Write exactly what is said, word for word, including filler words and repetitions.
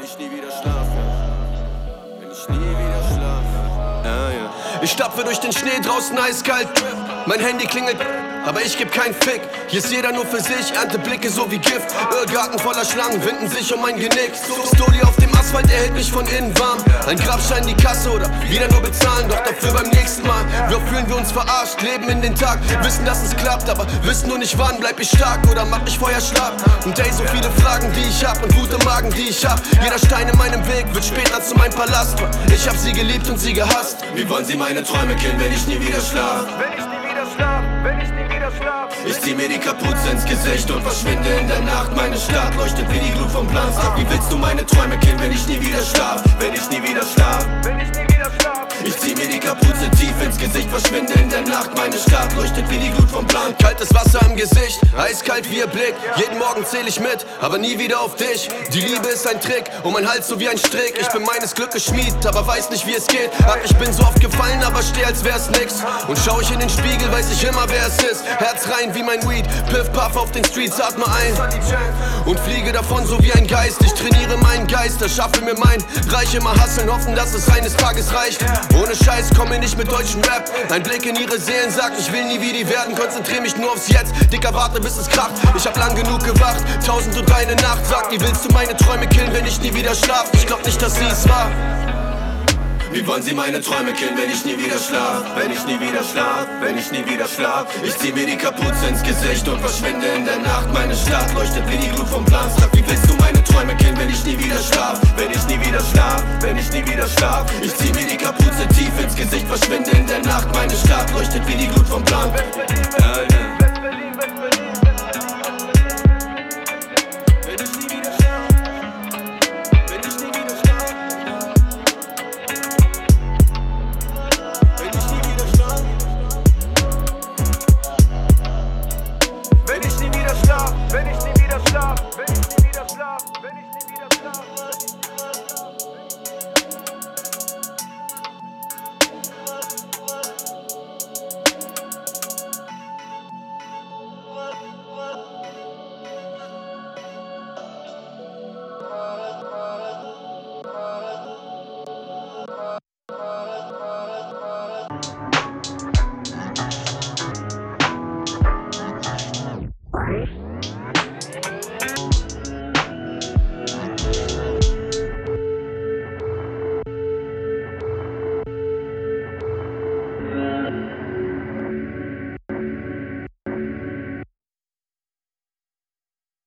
ich nie wieder schlafe, wenn ich nie wieder schlafe. Ja, ja. Ich stapfe durch den Schnee draußen eiskalt, mein Handy klingelt, aber ich geb keinen Fick. Hier ist jeder nur für sich, ernte Blicke so wie Gift. Irrgarten voller Schlangen winden sich um mein Genick. Story auf dem Asphalt, er hält mich von innen warm. Ein Grabstein, die Kasse oder wieder nur bezahlen, doch dafür beim nächsten Mal. Wir fühlen wir uns verarscht, leben in den Tag, wissen, dass es klappt, aber wissen nur nicht wann. Bleib ich stark oder mach ich Feuer schlapp? Und ey, so viele Fragen, die ich hab und gute Magen, die ich hab. Jeder Stein in meinem Weg wird später zu meinem Palast. Ich hab sie geliebt und sie gehasst. Wie wollen sie meine Träume killen, wenn ich nie wieder schlaf? Wenn ich nie wieder schlaf, wenn ich nie wieder schlaf. Ich zieh mir die Kapuze ins Gesicht und verschwinde in der Nacht. Meine Stadt leuchtet wie die Glut vom Planstag. Wie willst du meine Träume killen, wenn ich nie wieder schlaf? Wenn ich nie wieder schlaf, wenn ich nie wieder schlaf. Ich zieh mir die Kapuze tief ins Gesicht, verschwinde in der Nacht. Meine Stadt leuchtet wie die Glut vom Plan. Kaltes Wasser im Gesicht, eiskalt wie ihr Blick. Jeden Morgen zähl ich mit, aber nie wieder auf dich. Die Liebe ist ein Trick, um mein Hals so wie ein Strick. Ich bin meines Glückes Schmied, aber weiß nicht wie es geht. Ach, ich bin so oft gefallen, aber steh als wär's nix. Und schau ich in den Spiegel, weiß ich immer wer es ist. Herz rein wie mein Weed, Piff Puff auf den Streets, atme ein und fliege davon so wie ein Geist. Ich trainiere meinen Geist, erschaffe mir mein Reich. Immer hasseln, hoffen, dass es eines Tages reicht. Ohne Scheiß, komme nicht mit deutschem Rap. Ein Blick in ihre Seelen sagt, ich will nie wie die werden. Konzentriere mich nur aufs Jetzt, Dicker, warte bis es kracht. Ich hab lang genug gewacht, tausend und eine Nacht. Sagt, wie willst du meine Träume killen, wenn ich nie wieder schlaf? Ich glaub nicht, dass sie es war. Wie wollen sie meine Träume killen, wenn ich nie wieder schlaf? Wenn ich nie wieder schlaf, wenn ich nie wieder schlaf. Ich zieh mir die Kapuze ins Gesicht und verschwinde in der Nacht. Meine Stadt leuchtet wie die Glut vom Planstag. Wie willst du meine Träume killen, wenn ich nie wieder schlaf? Wenn ich nie wieder schlaf, wenn ich nie wieder schlaf. Ich zieh mir die Kapuze tief ins Gesicht, verschwinde in der Nacht. Meine Stadt leuchtet wie die Glut vom Plan. Ja, ja. Wenn ich nie wieder schlaf, wenn ich nie wieder schlaf.